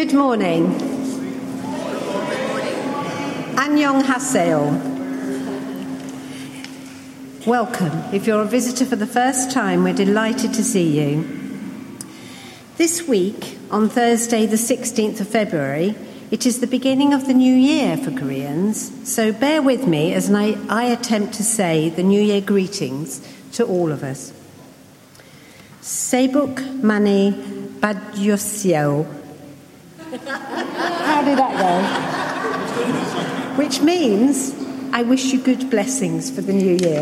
Good morning. Annyeonghaseyo. Welcome. If you're a visitor for the first time, we're delighted to see you. This week, on Thursday the 16th of February, it is the beginning of the new year for Koreans, so bear with me as I attempt to say the New Year greetings to all of us. Sebuk mani badyosseo. How did that go? Which means, I wish you good blessings for the new year.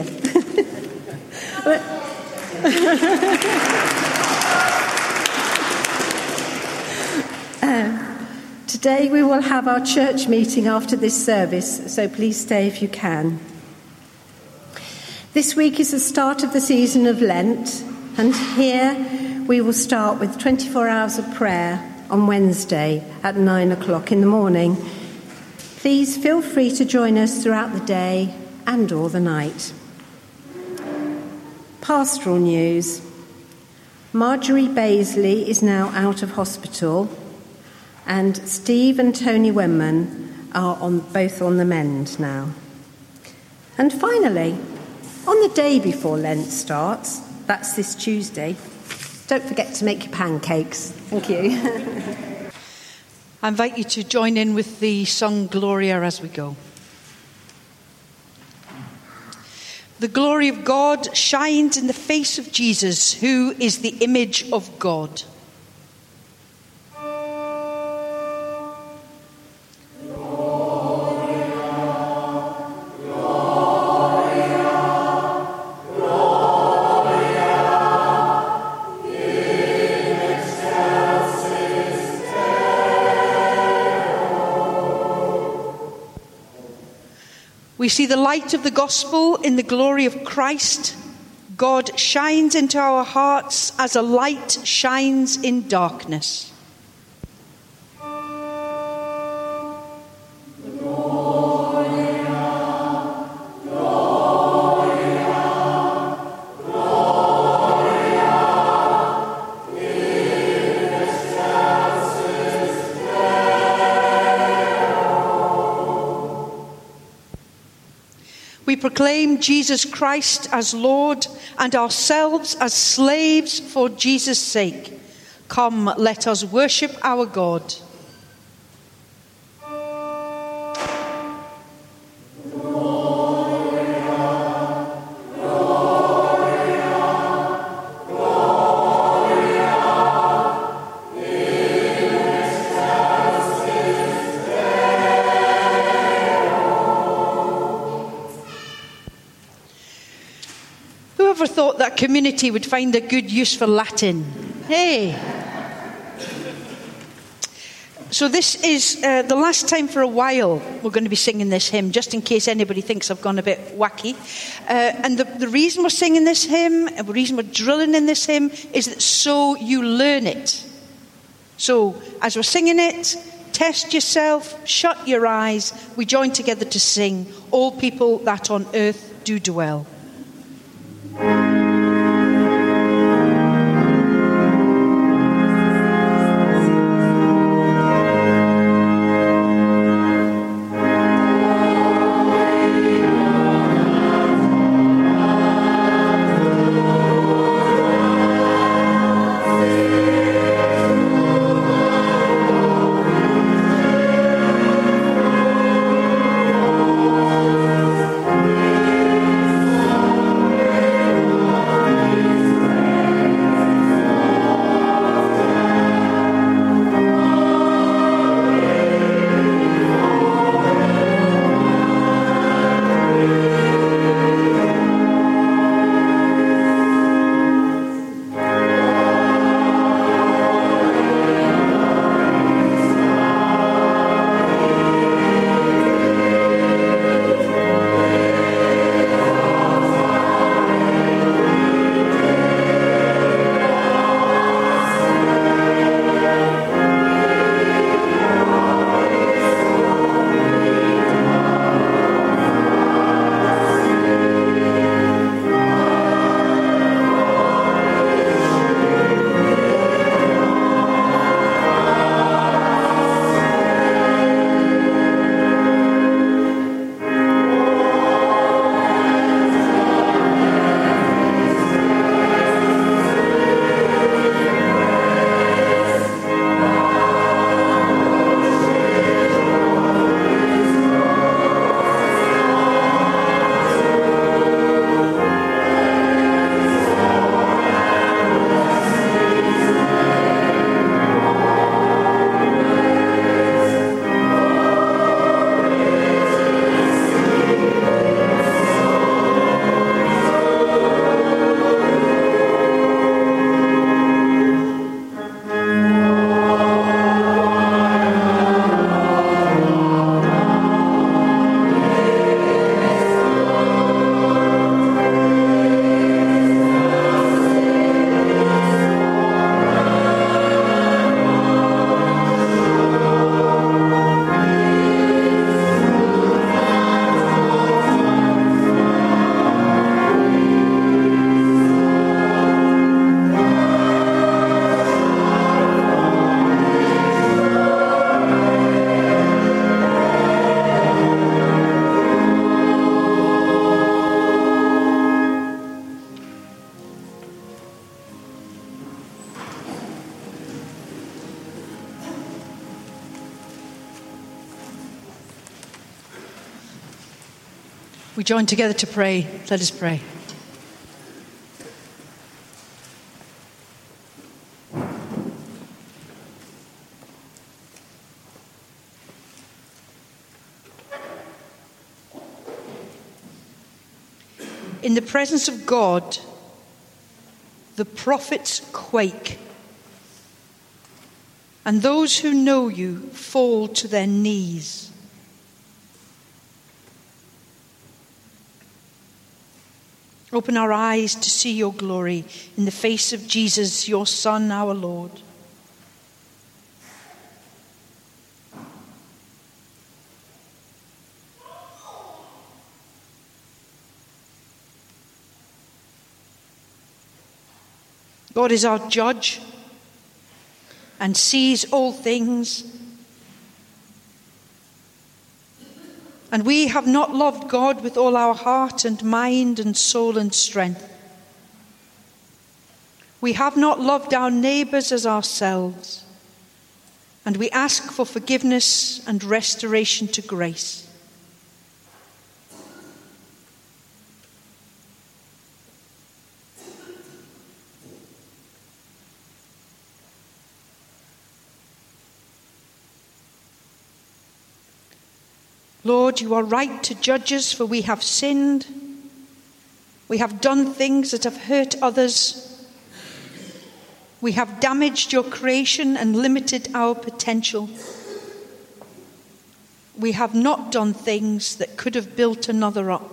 Today we will have our church meeting after this service, so please stay if you can. This week is the start of the season of Lent, and here we will start with 24 hours of prayer on Wednesday at 9 o'clock in the morning. Please feel free to join us throughout the day and or the night. Pastoral news. Marjorie Baisley is now out of hospital, and Steve and Tony Wenman are both on the mend now. And finally, on the day before Lent starts, that's this Tuesday, don't forget to make your pancakes. Thank you. I invite you to join in with the song Gloria as we go. The glory of God shines in the face of Jesus, who is the image of God. We see the light of the gospel in the glory of Christ. God shines into our hearts as a light shines in darkness. We proclaim Jesus Christ as Lord and ourselves as slaves for Jesus' sake. Come, let us worship our God. Whoever thought that community would find a good use for Latin? Hey! So this is the last time for a while we're going to be singing this hymn, just in case anybody thinks I've gone a bit wacky. And the reason we're singing this hymn, and the reason we're drilling in this hymn, is that so you learn it. So as we're singing it, test yourself, shut your eyes, we join together to sing, All People That on Earth Do Dwell. Oh We join together to pray. Let us pray. In the presence of God, the prophets quake, and those who know you fall to their knees. Open our eyes to see your glory in the face of Jesus, your Son, our Lord. God is our judge and sees all things. And we have not loved God with all our heart and mind and soul and strength. We have not loved our neighbours as ourselves. And we ask for forgiveness and restoration to grace. Lord, you are right to judge us, for we have sinned. We have done things that have hurt others. We have damaged your creation and limited our potential. We have not done things that could have built another up.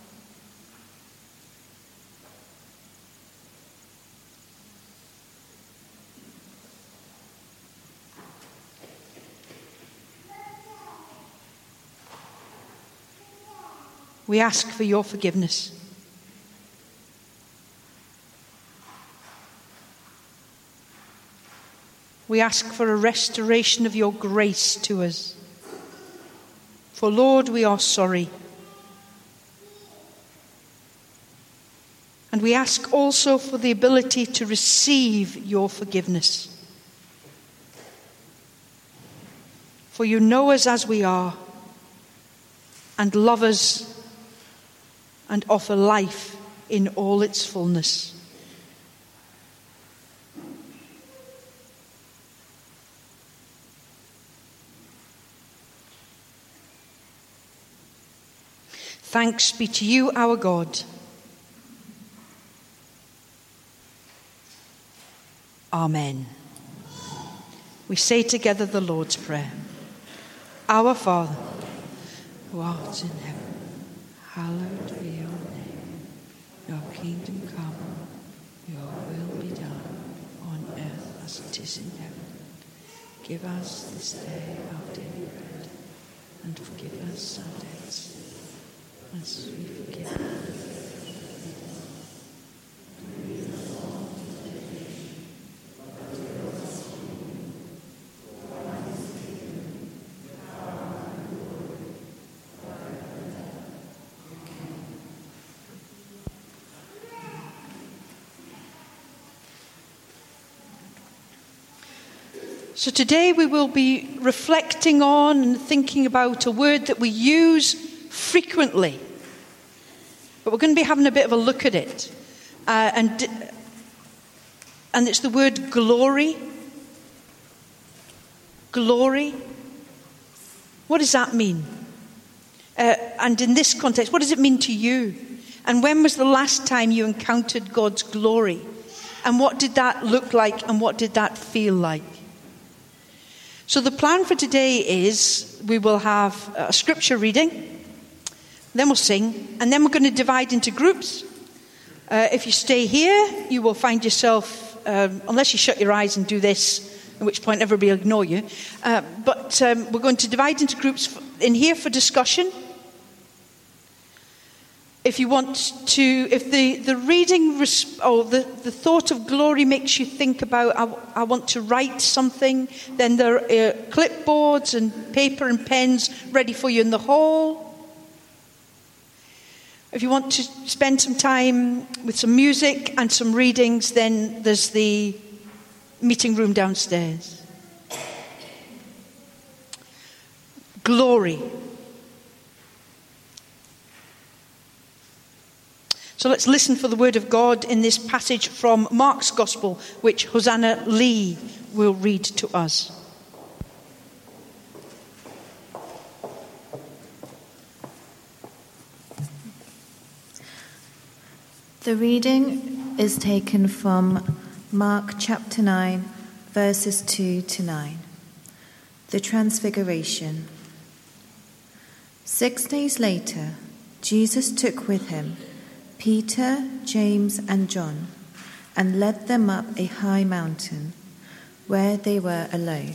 We ask for your forgiveness. We ask for a restoration of your grace to us. For Lord, we are sorry. And we ask also for the ability to receive your forgiveness. For you know us as we are and love us and offer life in all its fullness. Thanks be to you, our God. Amen. We say together the Lord's Prayer. Our Father, who art in heaven, hallowed be your name. Your kingdom come, your will be done, on earth as it is in heaven. Give us this day our daily bread, and forgive us our debts, as we forgive. So today we will be reflecting on and thinking about a word that we use frequently. But we're going to be having a bit of a look at it. And it's the word glory. Glory. What does that mean? And in this context, what does it mean to you? And when was the last time you encountered God's glory? And what did that look like and what did that feel like? So the plan for today is we will have a scripture reading, then we'll sing, and then we're going to divide into groups. If you stay here, you will find yourself, unless you shut your eyes and do this, at which point everybody will ignore you. But we're going to divide into groups in here for discussion. If you want to, if the reading or the thought of glory makes you think about, I want to write something, then there are clipboards and paper and pens ready for you in the hall. If you want to spend some time with some music and some readings, then there's the meeting room downstairs. Glory. So let's listen for the word of God in this passage from Mark's Gospel, which Hosanna Lee will read to us. The reading is taken from Mark chapter 9, verses 2 to 9. The Transfiguration. 6 days later, Jesus took with him Peter, James, and John, and led them up a high mountain, where they were alone.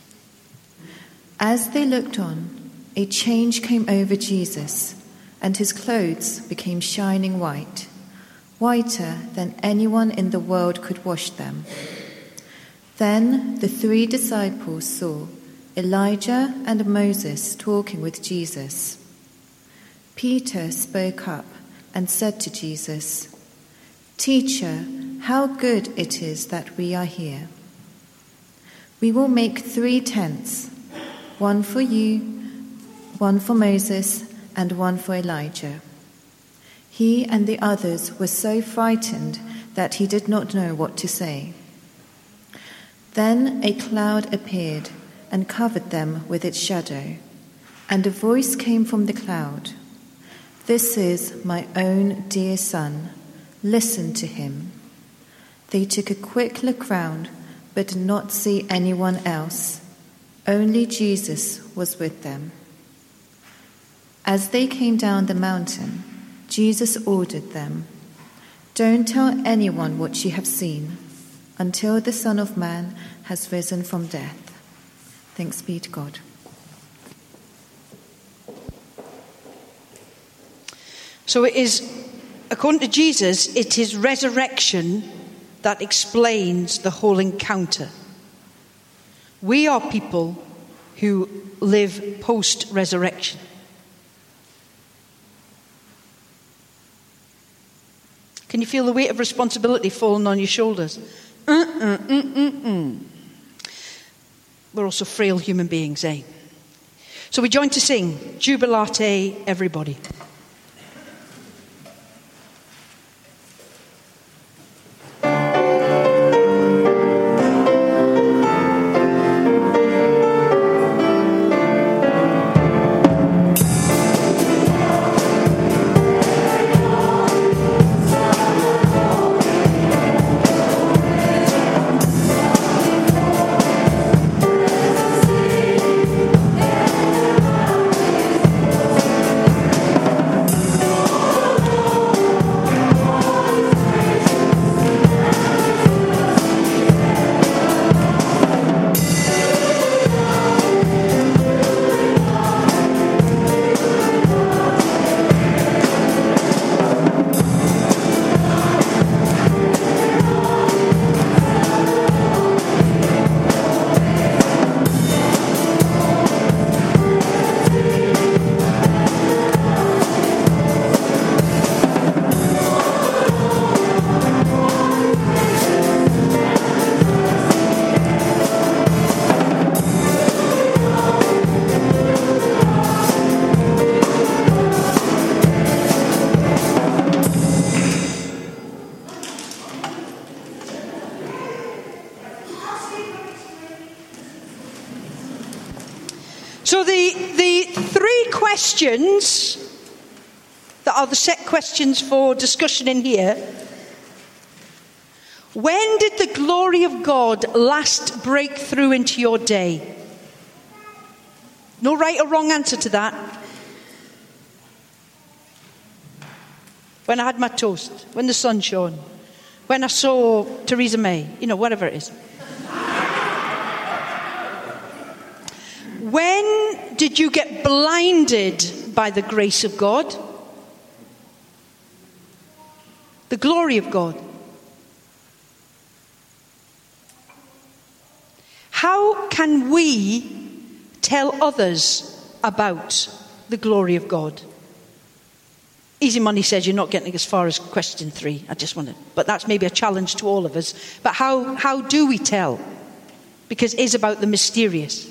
As they looked on, a change came over Jesus, and his clothes became shining white, whiter than anyone in the world could wash them. Then the 3 disciples saw Elijah and Moses talking with Jesus. Peter spoke up and said to Jesus, "Teacher, how good it is that we are here. We will make 3 tents, one for you, one for Moses, and one for Elijah." He and the others were so frightened that he did not know what to say. Then a cloud appeared and covered them with its shadow, and a voice came from the cloud, "This is my own dear son. Listen to him." They took a quick look round, but did not see anyone else. Only Jesus was with them. As they came down the mountain, Jesus ordered them, "Don't tell anyone what you have seen, until the Son of Man has risen from death." Thanks be to God. So it is, according to Jesus, it is resurrection that explains the whole encounter. We are people who live post-resurrection. Can you feel the weight of responsibility falling on your shoulders? We're also frail human beings, eh? So we join to sing, Jubilate, everybody. So the 3 questions that are the set questions for discussion in here. When did the glory of God last break through into your day? No right or wrong answer to that. When I had my toast, when the sun shone, when I saw Theresa May, whatever it is. When did you get blinded by the grace of God? The glory of God. How can we tell others about the glory of God? Easy Money says you're not getting as far as question 3. But that's maybe a challenge to all of us. But how do we tell? Because it is about the mysterious.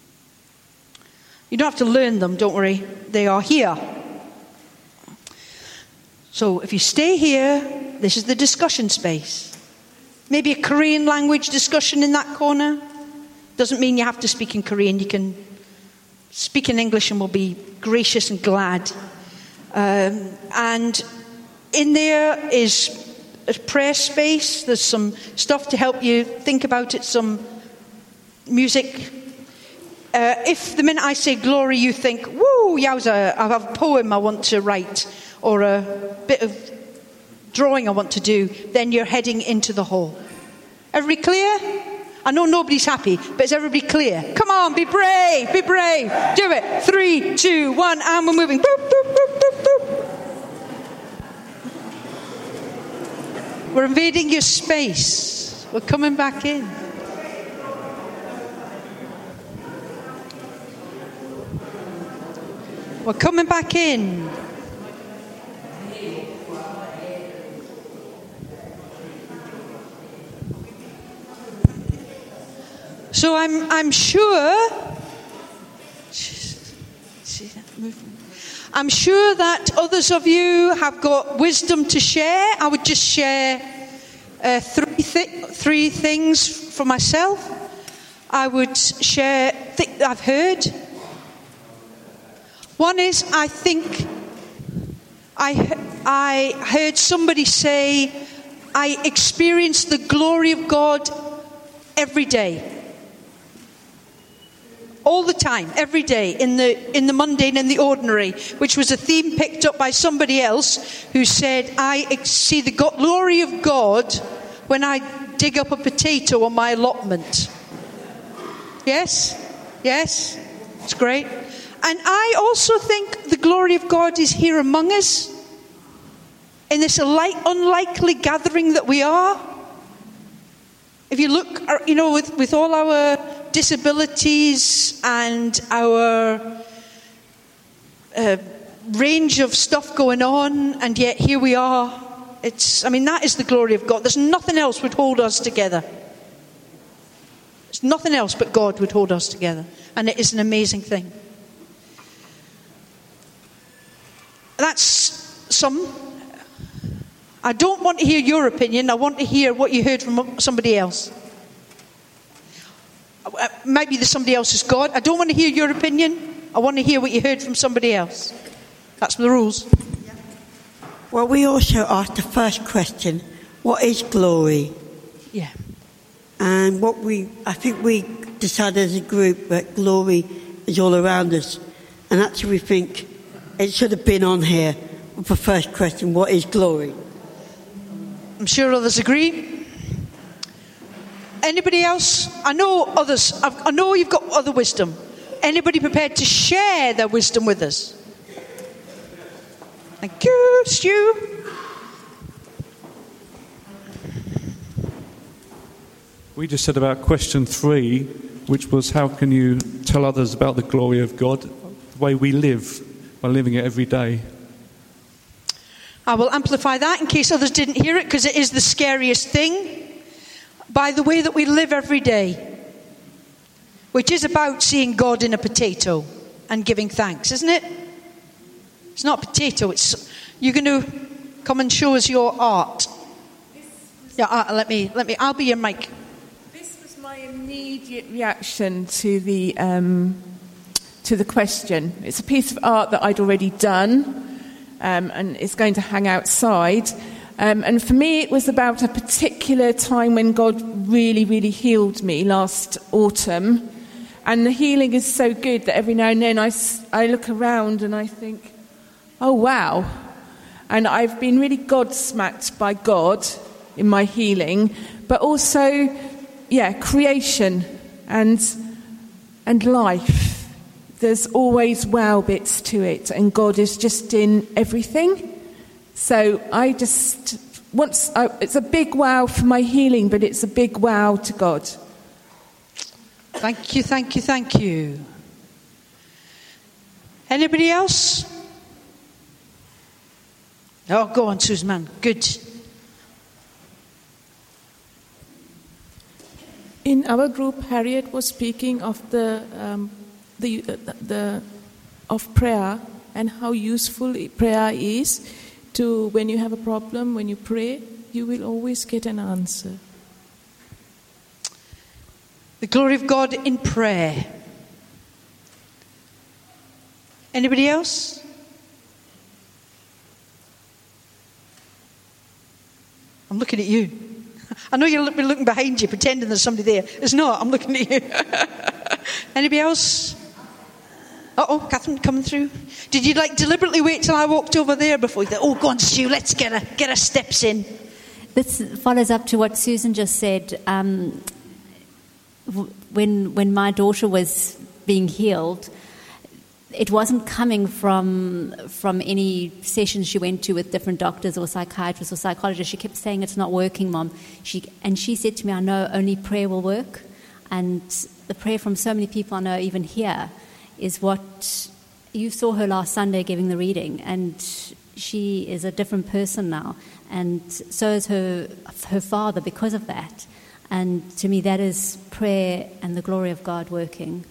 You don't have to learn them, don't worry. They are here. So if you stay here, this is the discussion space. Maybe a Korean language discussion in that corner. Doesn't mean you have to speak in Korean. You can speak in English and we'll be gracious and glad. And in there is a prayer space. There's some stuff to help you think about it, some music. If the minute I say glory, you think, woo, yowza, I have a poem I want to write or a bit of drawing I want to do, then you're heading into the hall. Everybody clear? I know nobody's happy, but is everybody clear? Come on, be brave, be brave. Do it. 3, 2, 1, and we're moving. Boop, boop, boop, boop, boop. We're invading your space. We're coming back in. We're coming back in. So I'm sure that others of you have got wisdom to share. I would just share three things for myself. I would share I've heard. One is, I think I heard somebody say, I experience the glory of God every day. All the time, every day, in the mundane and the ordinary, which was a theme picked up by somebody else who said, I see the glory of God when I dig up a potato on my allotment. Yes? Yes? It's great. And I also think the glory of God is here among us, in this unlikely gathering that we are. If you look, with all our disabilities and our range of stuff going on, and yet here we are. That is the glory of God. There's nothing else would hold us together. There's nothing else but God would hold us together. And it is an amazing thing. That's some. I don't want to hear your opinion. I want to hear what you heard from somebody else. Maybe there's somebody else's God. I don't want to hear your opinion. I want to hear what you heard from somebody else. That's the rules. Well, we also asked the first question, what is glory? Yeah. And I think we decided as a group that glory is all around us. And actually we think it should have been on here with the first question, what is glory? I'm sure others agree. Anybody else? I know others. I know you've got other wisdom. Anybody prepared to share their wisdom with us? Thank you, Stu. We just said about question 3, which was how can you tell others about the glory of God, the way we live, by living it every day. I will amplify that in case others didn't hear it, because it is the scariest thing. By the way that we live every day, which is about seeing God in a potato and giving thanks, isn't it? It's not a potato. You're going to come and show us your art. Yeah, let me. I'll be your mic. This was my immediate reaction to the question. It's a piece of art that I'd already done. And it's going to hang outside. And for me, it was about a particular time when God really, really healed me last autumn. And the healing is so good that every now and then I look around and I think, oh, wow. And I've been really God-smacked by God in my healing. But also, creation and life. There's always wow bits to it, and God is just in everything. So it's a big wow for my healing, but it's a big wow to God. Thank you, thank you, thank you. Anybody else? Oh, go on, Susan. Good. In our group, Harriet was speaking of of prayer and how useful prayer is, to when you have a problem, when you pray, you will always get an answer. The glory of God in prayer. Anybody else? I'm looking at you. I know you're looking behind you, pretending there's somebody there. It's not. I'm looking at you. Anybody else? Uh-oh, Catherine coming through. Did you deliberately wait till I walked over there before you thought, oh, go on, Stu, let's get her steps in? This follows up to what Susan just said. When my daughter was being healed, it wasn't coming from any sessions she went to with different doctors or psychiatrists or psychologists. She kept saying, it's not working, Mom. She said to me, I know only prayer will work. And the prayer from so many people I know, even here, is what you saw her last Sunday giving the reading. And she is a different person now. And so is her father because of that. And to me, that is prayer and the glory of God working.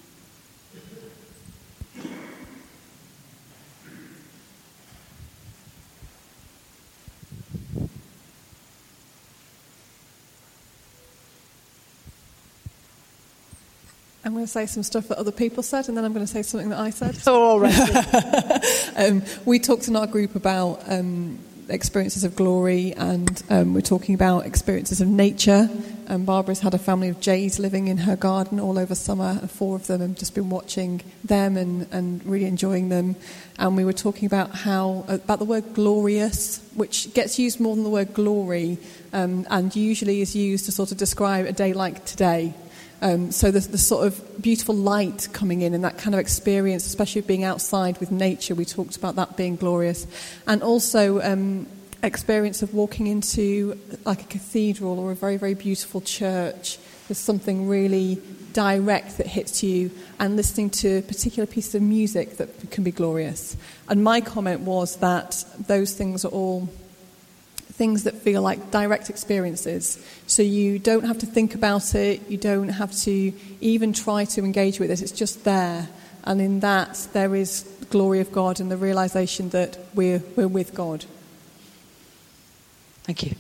I'm going to say some stuff that other people said, and then I'm going to say something that I said. All right. We talked in our group about experiences of glory, and we're talking about experiences of nature. Barbara's had a family of jays living in her garden all over summer, and 4 of them have just been watching them and really enjoying them. And we were talking about about the word glorious, which gets used more than the word glory, and usually is used to sort of describe a day like today. So the sort of beautiful light coming in and that kind of experience, especially being outside with nature, we talked about that being glorious. And also experience of walking into like a cathedral or a very, very beautiful church. There's something really direct that hits you, and listening to particular pieces of music that can be glorious. And my comment was that those things are all things that feel like direct experiences. So you don't have to think about it, you don't have to even try to engage with it, it's just there. And in that, there is the glory of God and the realization that we're with God. Thank you.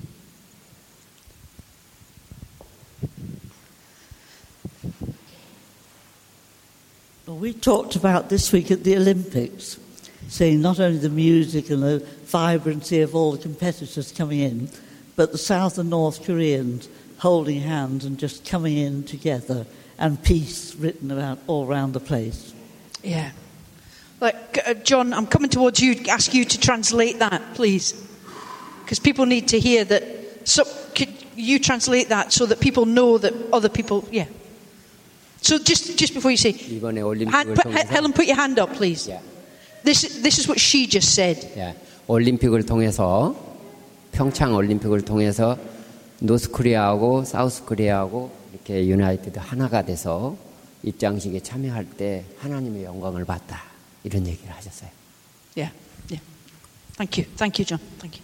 Well, we talked about this week at the Olympics, seeing not only the music and the vibrancy of all the competitors coming in, but the South and North Koreans holding hands and just coming in together, and peace written about all around the place. Yeah. John, I'm coming towards you, ask you to translate that, please. Because people need to hear that. So could you translate that so that people know that other people, yeah. So just before you say, Helen, put your hand up, please. Yeah. This is what she just said. Yeah. 올림픽을 통해서 평창 올림픽을 통해서 노스코리아하고 사우스코리아하고 이렇게 유나이티드 하나가 돼서 입장식에 참여할 때 하나님의 영광을 봤다. 이런 얘기를 하셨어요. Yeah. Yeah. Thank you, John. Thank you.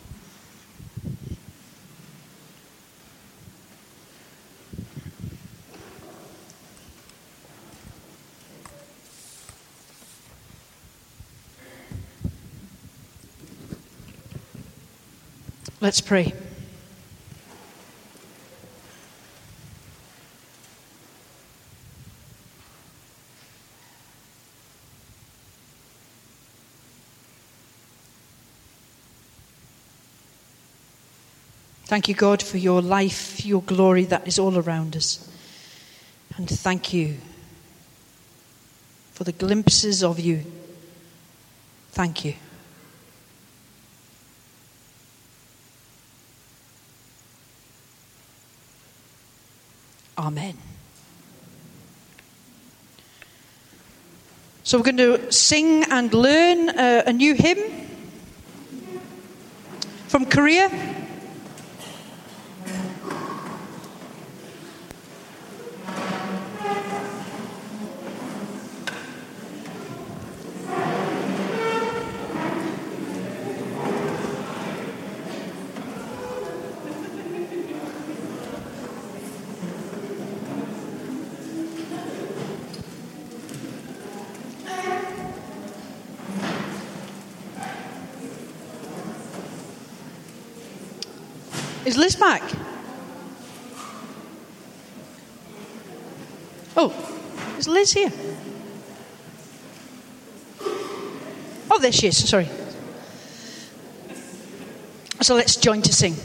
Let's pray. Thank you, God, for your life, your glory that is all around us. And thank you for the glimpses of you. Thank you. Amen. So we're going to sing and learn a new hymn from Korea. Is Liz back? Oh, is Liz here? Oh, there she is, sorry. So let's join to sing.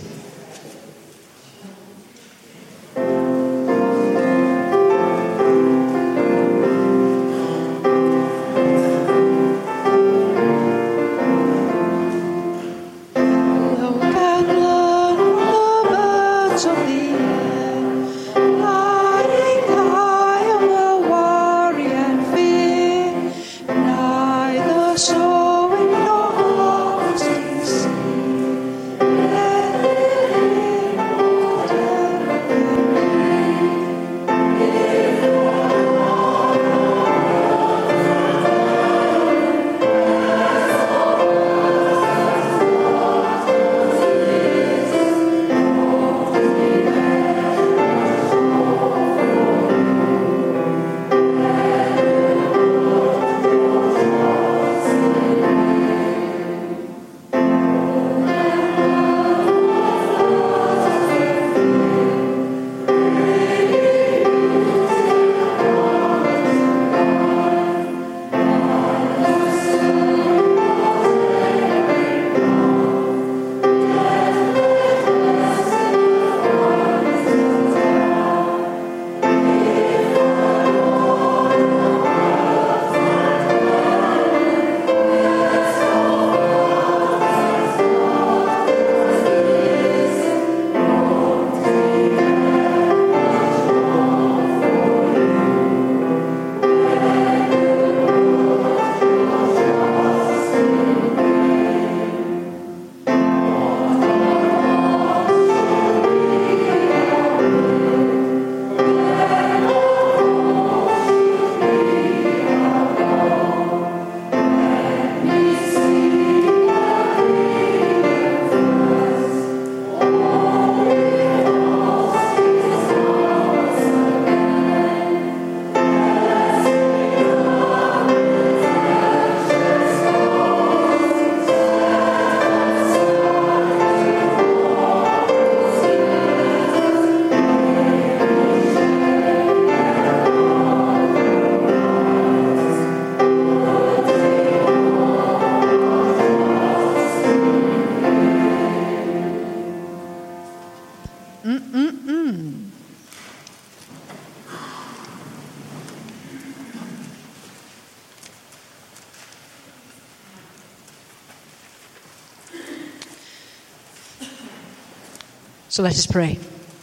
So let us pray.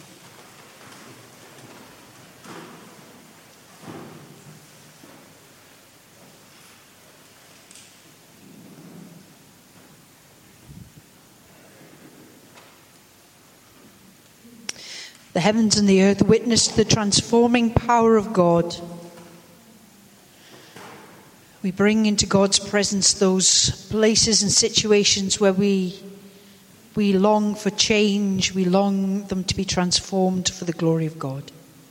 The heavens and the earth witnessed the transforming power of God. We bring into God's presence those places and situations where we long for change, we long them to be transformed for the glory of God.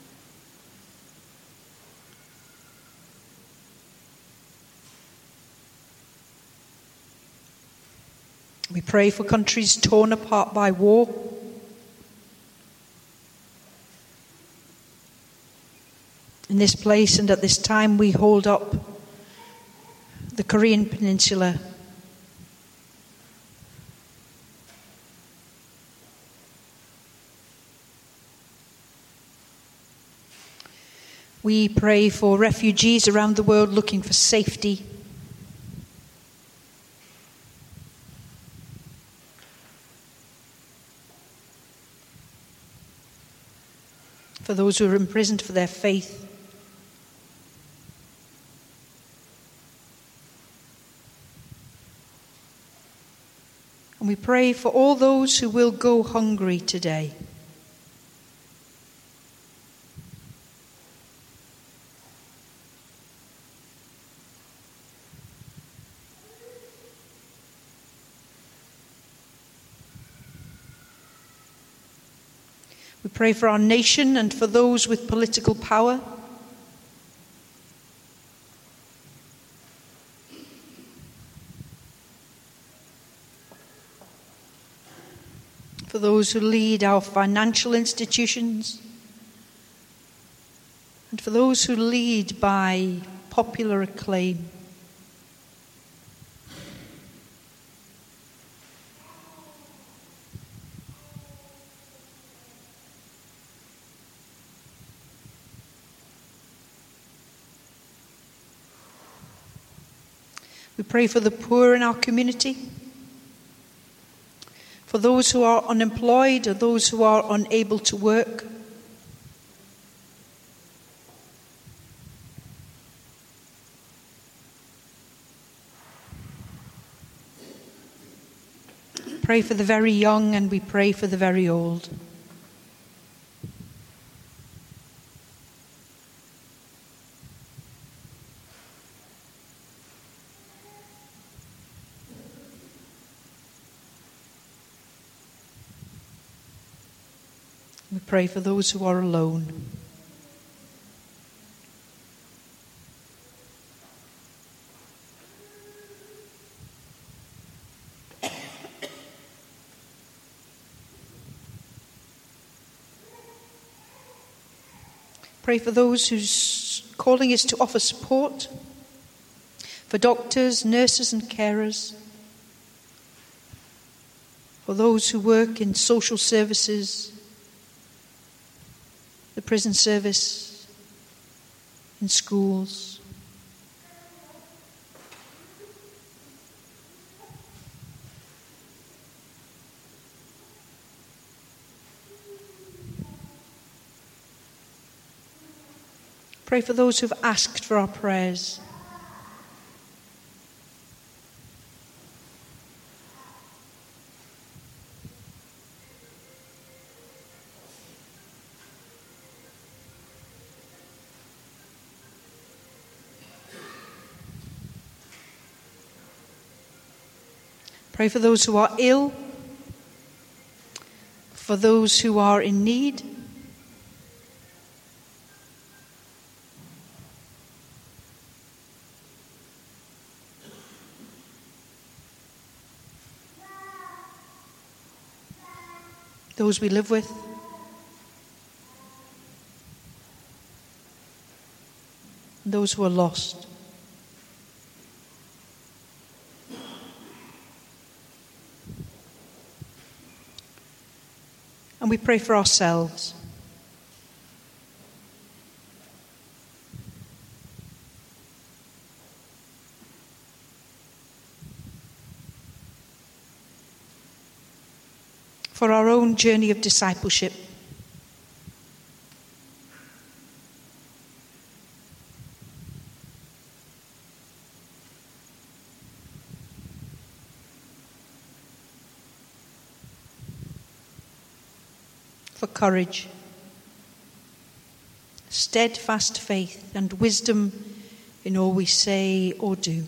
We pray for countries torn apart by war. In this place and at this time, we hold up the Korean Peninsula. We pray for refugees around the world looking for safety. For those who are imprisoned for their faith. And we pray for all those who will go hungry today. We pray for our nation and for those with political power. for those who lead our financial institutions, and for those who lead by popular acclaim. We pray for the poor in our community, for those who are unemployed or those who are unable to work. Pray for the very young, and we pray for the very old. We pray for those who are alone. Pray for those whose calling is to offer support, for doctors, nurses and carers, for those who work in social services, the prison service, in schools. Pray for those who have asked for our prayers. Pray for those who are ill, for those who are in need. Those we live with. Those who are lost. And we pray for ourselves. For our own journey of discipleship. For courage, steadfast faith, and wisdom in all we say or do.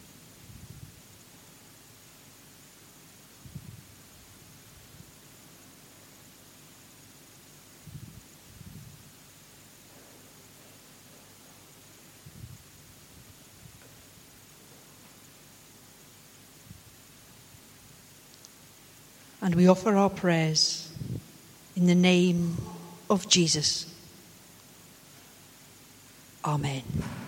And we offer our prayers in the name of Jesus. Amen.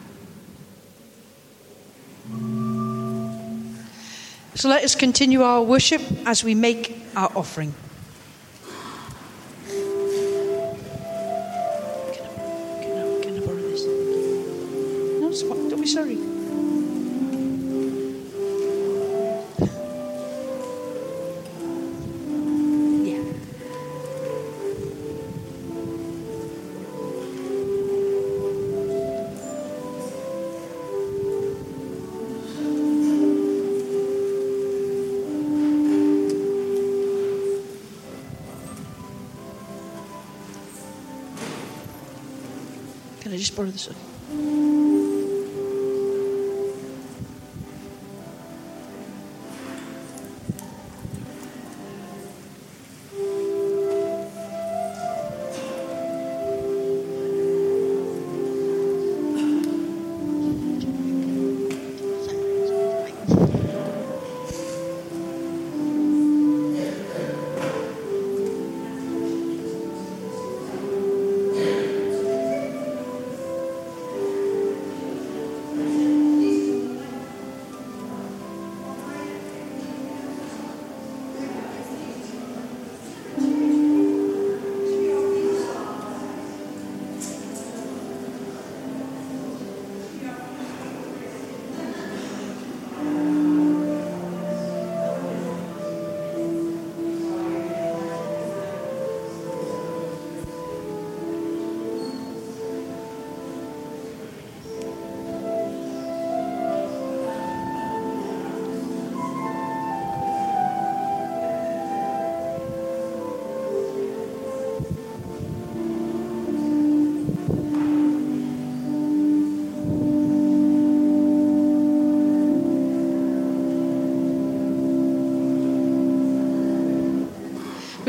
So let us continue our worship as we make our offering. Can I borrow this? No, don't be sorry. Can I just borrow this one?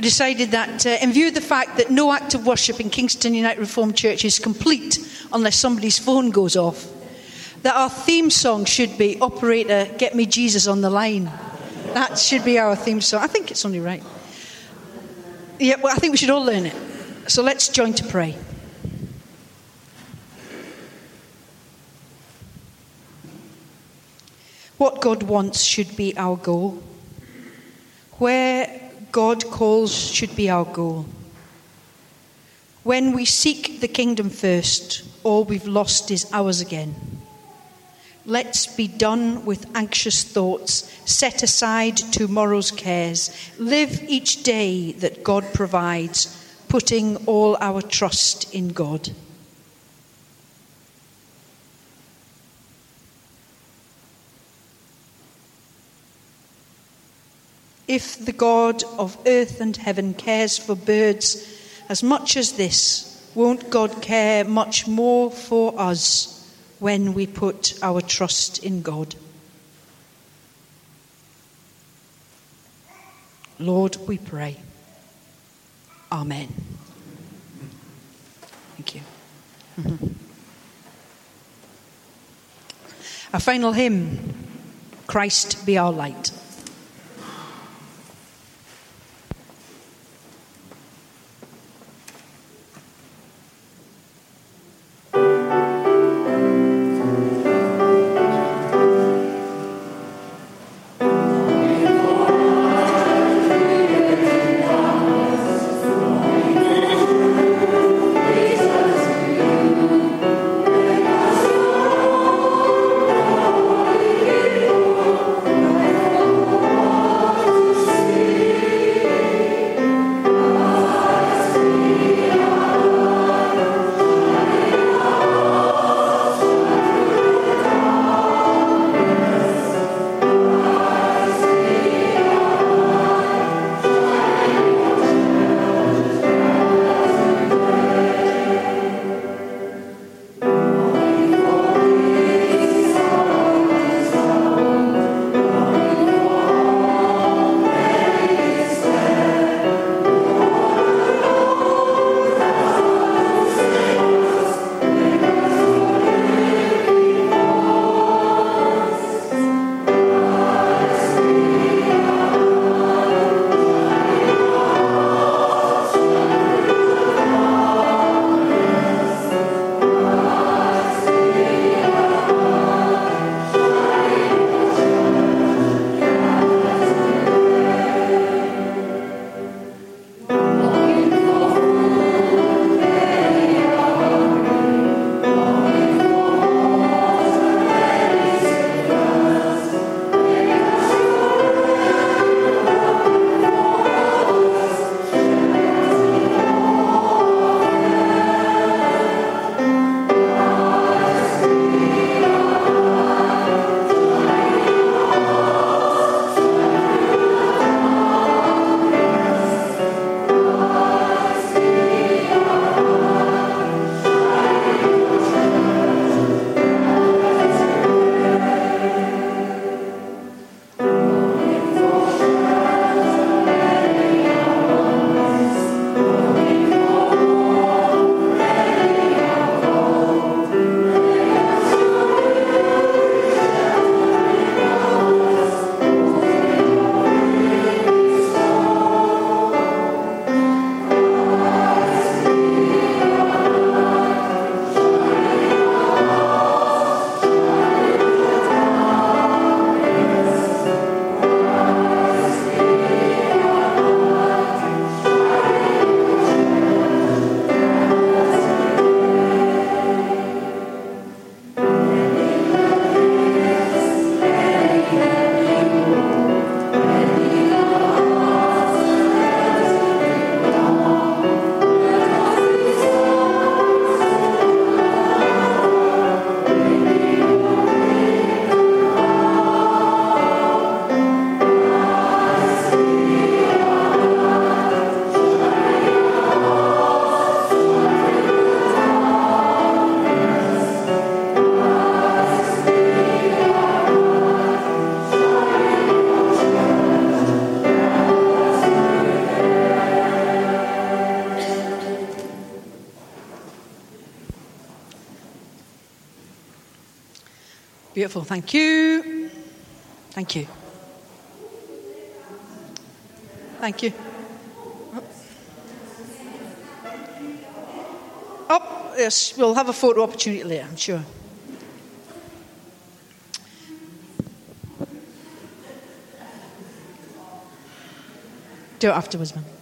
we decided that in view of the fact that no act of worship in Kingston United Reformed Church is complete unless somebody's phone goes off, that our theme song should be, "Operator, get me Jesus on the line." That should be our theme song. I think it's only right. Yeah, well, I think we should all learn it. So let's join to pray. What God wants should be our goal. Where God calls should be our goal. When we seek the kingdom first, all we've lost is ours again. Let's be done with anxious thoughts, set aside tomorrow's cares, live each day that God provides, putting all our trust in God. If the God of earth and heaven cares for birds as much as this, won't God care much more for us when we put our trust in God? Lord, we pray. Amen. Thank you. Our final hymn, Christ Be Our Light. Oh, Beautiful. Thank you. Thank you. Thank you. Oh, yes, we'll have a photo opportunity later, I'm sure. Do it afterwards, man.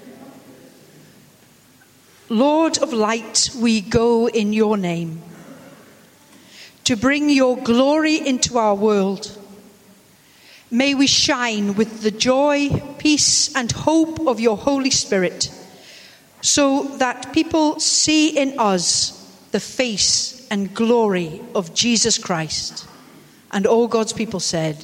Lord of light, we go in your name to bring your glory into our world. May we shine with the joy, peace, and hope of your Holy Spirit, so that people see in us the face and glory of Jesus Christ. And all God's people said.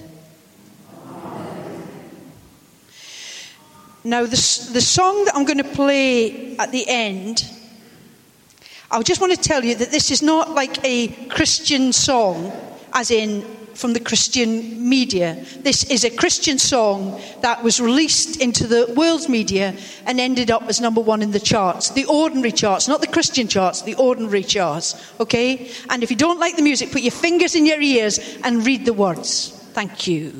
Now, the song that I'm going to play at the end, I just want to tell you that this is not like a Christian song, as in from the Christian media. This is a Christian song that was released into the world's media and ended up as number one in the charts. The ordinary charts, not the Christian charts, the ordinary charts. Okay? And if you don't like the music, put your fingers in your ears and read the words. Thank you.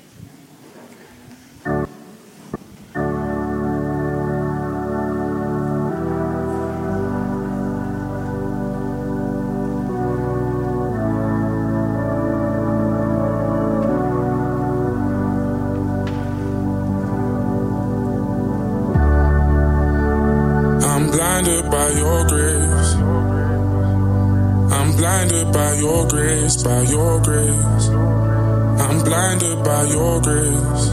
By your grace, I'm blinded by your grace, by your grace. I'm blinded by your grace.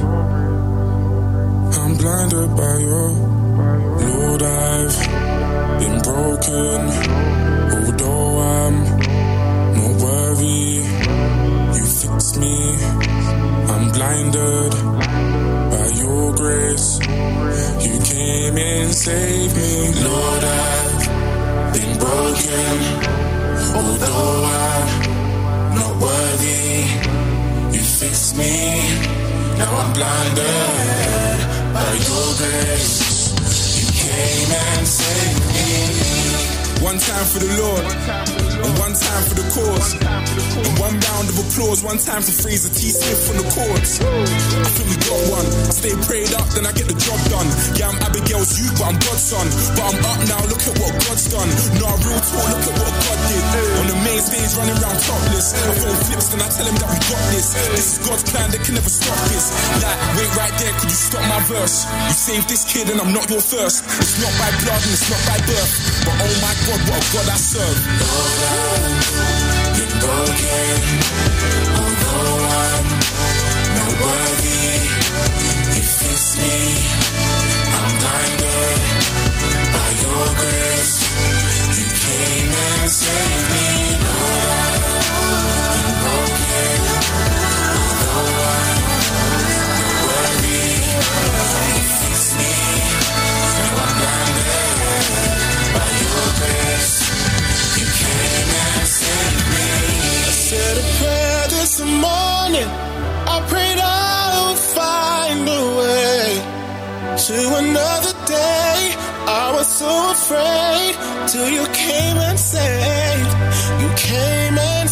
I'm blinded by your Lord. I've been broken, although I'm not worthy. You fixed me. I'm blinded by your grace. You came and saved me. Lord, I've been broken, although I'm not worthy. You fixed me. Now I'm blinded by your grace. You came and saved me. One time for the Lord, and one time for the cause, and one round of applause, one time for Fraser T. Smith on the chords. I think we got one. I stay prayed up, then I get the job done. Yeah, I'm Abigail's youth, but I'm God's son. But I'm up now, look at what God's done. Nah, real talk, look at what God did. On the main stage, running around topless. I phone flips, then I tell him that we got this. This is God's plan, they can never stop this. Like, wait right there, could you stop my verse? You saved this kid and I'm not your first. It's not by blood and it's not by birth, but oh my God, what a God I serve. Lord, I've been broken, although I'm not worthy. You fixed me. I'm blinded by your grace. You came and saved me. Lord, I've been broken, although I'm not worthy. You fixed me. Now I'm blinded by your grace. You came and saved me. I said a prayer this morning. I prayed I would find a way to another day. I was so afraid till you came and saved. You came and